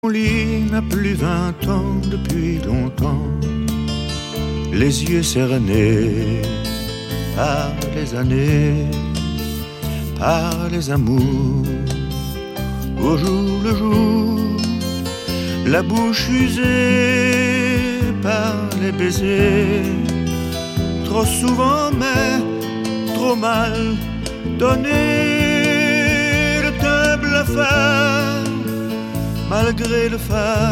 Mon lit n'a plus 20 ans depuis longtemps, les yeux cernés par les années, par les amours, au jour le jour, la bouche usée par les baisers, trop souvent mais trop mal donné, le teint blafard malgré le phare.